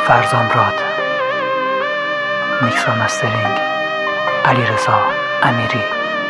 فرزام راد، میکس و مسترینگ علیرضا امیری.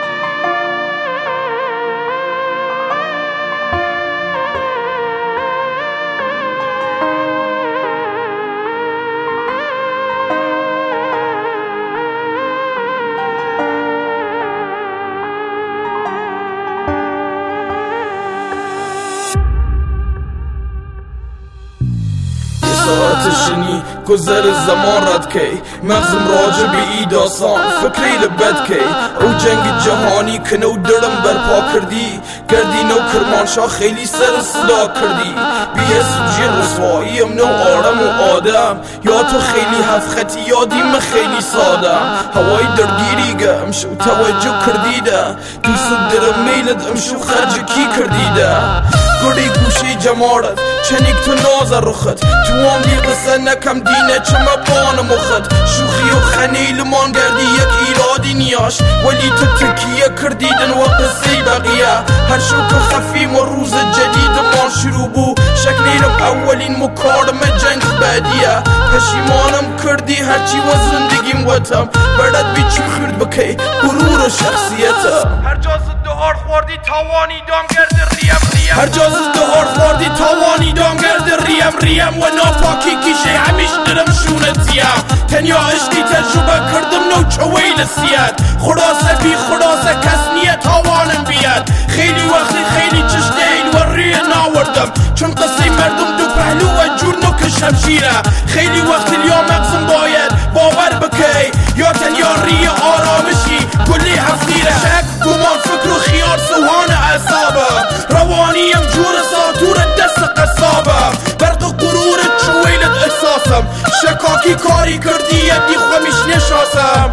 ساعتشنی گذر زمان رد کی، مغزم راجع به ای داستان فکری لبد کی. او جنگ جهانی که نو درم برپا کردی، گردی نو کرمانشاه خیلی سر صدا کردی. بی اسجی رسواییم نو آرام و آدم، یا تو خیلی هفختی یادیم خیلی سادم. هوای درگیری گه امشو توجه کردیده، دوست درم میلد امشو خرج کی کردیده. گردی گوشی جمارت چنیک تو ناز رخت، تو هم دی قصه نکم دینه چما بان مخت. شوخی و خنیل مان گردی یک ایرادی نیاش، ولی تو تکیه کردیدن و قصه بقیه. هر شو که خفیم و روز جدید مان شروع بو، شک نیرم اولین مکارم جنگ بعدیه. پشیمانم کردی هرچی و زندگیم وطم، بردت بی چی خرد بکی غرور و شخصیتم. هر جا زدهار خوردی تاوانی دام گرد ریم ریم، هر جا زدهار خوردی تاوانی دام گرد ریم ریم. و ناپاکی کیشه همیش درم شونتیم، تنیا عشقی تجربه کردم نو چویل سیاد. خلاصه بی خلاصه کس نیت تاوانم بیاد. خیلی وقتی خیلی چشتین و ریه ناوردم، چون قصه مردم دو پهلو و جور نوک شمشیره. خیلی وقتی لیا مغزم باید باور بکی، یا تنیا ریه آرامشی کلی هفتیره. شک گمان فکر و خیال سوهان اعصابم، روانیم جور ساتور دست قصابم. برق غرور چویلت احساسم، شکاکی کاری کردی یدی خمیش نشاسم.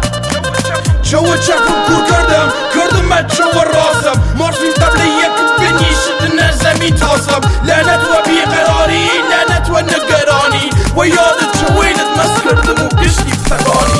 چو چپم کور کردم من چو راسم. مارفین قبل یک بنیشد نزمی تاسم. لعنت و بیقراری، لعنت و نگرانی، و یاد چویلت مست کردم و گشتی فرانی.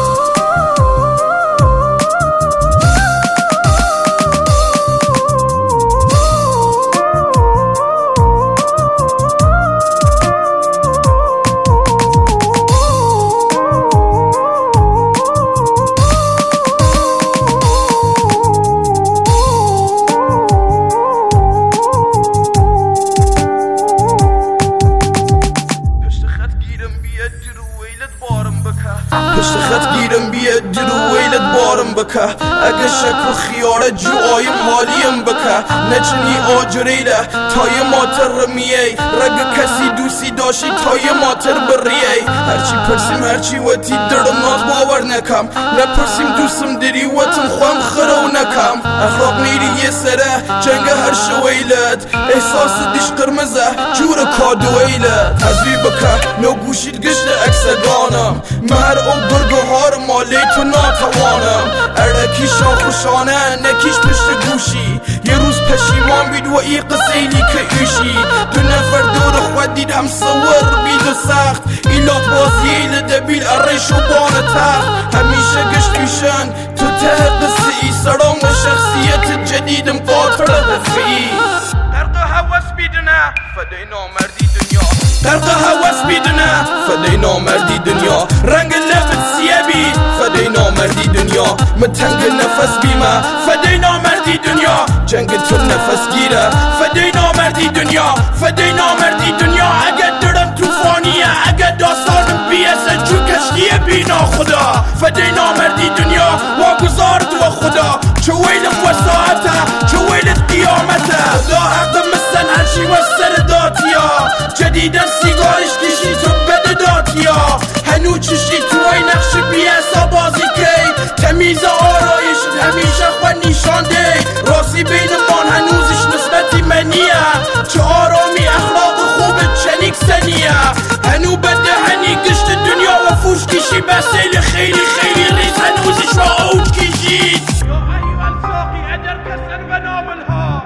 پشت خط گیرم بیاد درو ویلت بارم بکه. اگه شک و خیاره جوایم حالیم بکه. نچنی آجریله تای ماتر رمیه، رگ کسی دوستی داشتی تای ماتر بریه. هرچی پرسیم هرچی وطی درم ناز باور نکم، نپرسیم دوستم دری وطم خوام خرو نکم. اخلاق نیری یه سره جنگ هر شویلت، احساس دیش قرمزه جور کادویلت. حضوی بکه نو گوشید گشت اکسگانم، مهر او برگهار مالی تو ناتوانم. ارکی شاخوشانه نکیش پشت گوشی، یه روز پشیمان بید و ای قصیلی که ایشی. دو نفر دور خود دید هم صور بید و سخت، ایلات بازیل دبیل ارش و بان تخت. همیشه گشت ایشن تو ته قصه ای، سرام و شخصیت جدیدم قاطر دفعی. غرق هوس بیدنه فدای نامردی دنیا، غرق هوس بیدنه فدای نامردی دنیا. رنگ لبت سیه بی فدای نامردی دنیا. متنگ نفس بیمه فدای نامردی دنیا. جنگ تو نفس گیره فدای نامردی دنیا، فدای نامردی دنیا. اگه درم توفانیه، اگه داستانم بیسه جو کشتیه بینا خدا. فدای نامردی دنیا واگذار تو خدا. چویلم و ساعته چویلت قیامته. خدا حق مثل هرچی و سر داتیا، جدیدن سیگارش کشی تو بده داتیا. هنو چشی توی نقش بیسا بازی کی، تمیز آرایشت همیشه خواه نیشان دی. راسی بین من هنوزش نسبتی منیه، چه آرامی اخلاق خوب چنیک سنیه. هنو بده هنی گشت دنیا و فوش کشی، بسیل خیلی خیلی ریز هنوزش و اوج کشید. یا ایو الساقی ادر کسر و نابلها،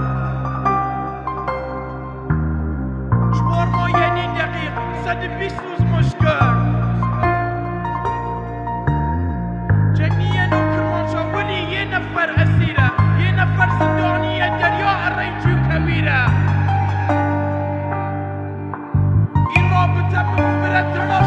شمار ما یعنی دقیق 120 روز مشکر. جنگیه نو کرمانشاه ولی یه نفر اسیره، یه نفر زندانیه دریا الرنجو کبیره. این رابطه برات